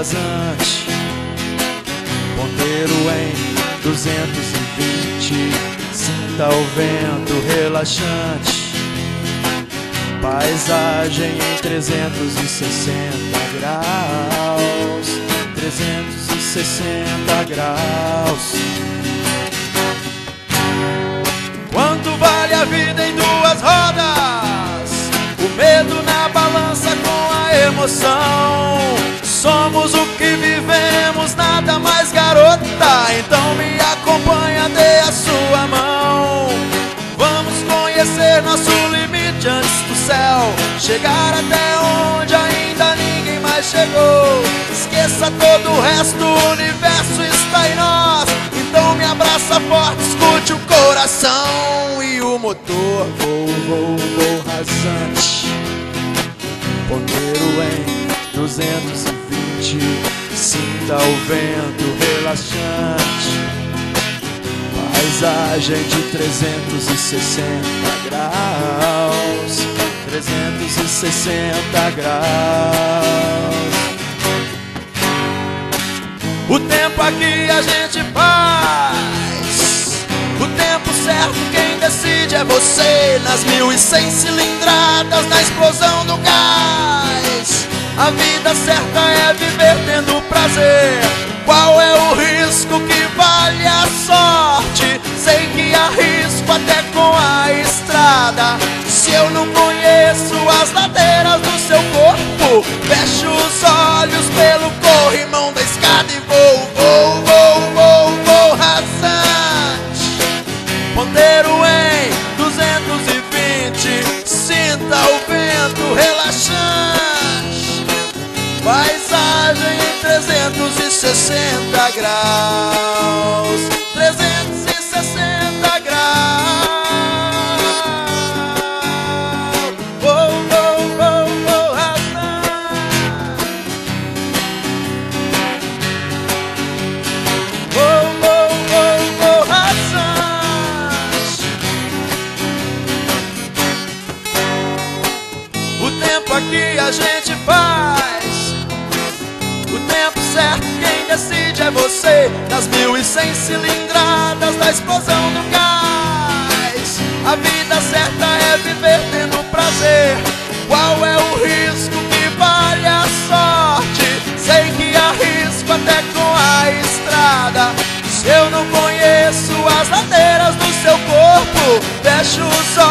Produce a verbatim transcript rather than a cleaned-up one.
rasante, ponteiro em duzentos e vinte, sinta o vento relaxante, paisagem em trezentos e sessenta graus, trezentos e sessenta graus. Quanto vale a vida em duas rodas? O medo na balança com a emoção. Somos o que vivemos, nada mais, garota. Então me acompanha, dê a sua mão. Vamos conhecer nosso limite antes do céu chegar até onde ainda ninguém mais chegou. Esqueça todo o resto, o universo está em nós. Então me abraça forte, escute o coração e o motor. Vou, vou, vou rasante, ponteiro em duzentos e vinte, sinta o vento relaxante, paisagem de trezentos e sessenta graus, trezentos e sessenta graus. O tempo aqui a gente faz, o tempo certo quem decide é você. Nas mil e cem cilindradas, na explosão do gás. A vida certa é viver tendo prazer. Qual é o risco que vale a sorte? Sei que arrisco até com a estrada. Se eu não conheço as ladeiras do seu corpo, fecho os olhos pelo corrimão da escada e vou, vou, vou, vou, vou rasante, ponteiro em duzentos e vinte, sinta o vento relaxante, paisagem em trezentos e sessenta graus, trezentos e sessenta graus. Aqui a gente faz, o tempo certo quem decide é você. Nas mil e cem cilindradas, da explosão do gás. A vida certa é viver tendo prazer. Qual é o risco que vale a sorte? Sei que arrisco até com a estrada. Se eu não conheço as ladeiras do seu corpo, fecho os olhos